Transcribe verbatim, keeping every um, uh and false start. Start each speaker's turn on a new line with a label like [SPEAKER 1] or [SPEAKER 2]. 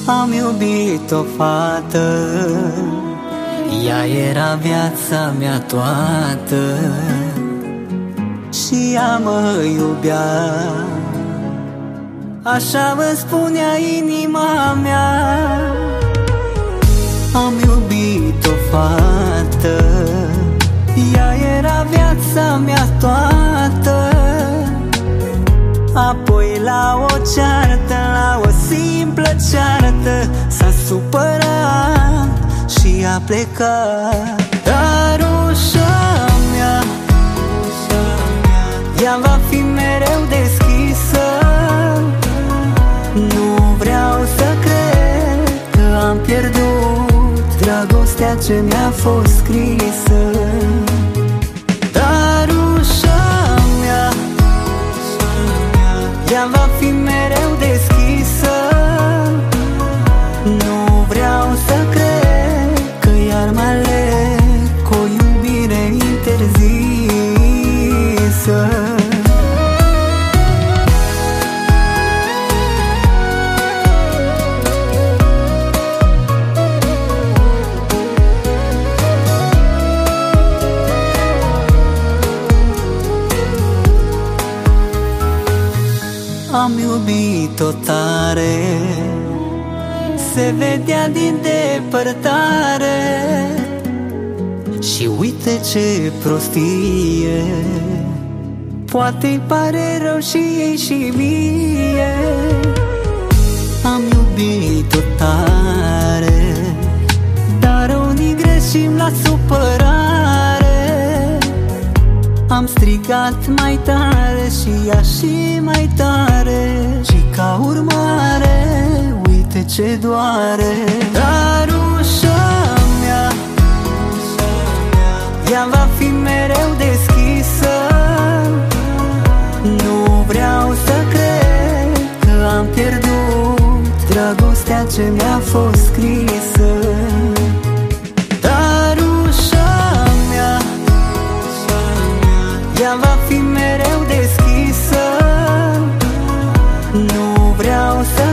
[SPEAKER 1] Am iubit o fată, ea era viața mea toată și ea mă iubea, așa vă spunea inima mea. Am iubit o fată, ea era viața mea toată. Apoi la o ceartă, la o simplă ceartă, s-a supărat și a plecat. Dar ușa mea, ea va fi mereu deschisă. Nu vreau să cred că am pierdut dragostea ce mi-a fost scrisă. Dar ușa mea, ea va fi mereu deschisă. Nu vreau să cred că iar mă aleg cu o iubire interzisă. Am iubit-o tare, se vedea din depărtare. Și uite ce prostie, poate-i pare rău și ei și mie. Am iubit-o tare, dar unii greșim la supărare. Am strigat mai tare și ea și mai tare, și ca urmare, uite ce doare. Dar ușa mea, ea va fi mereu deschisă. Nu vreau să cred că am pierdut dragostea ce mi-a fost scrisă. Dar ușa mea, ea va fi mereu deschisă. Nu vreau să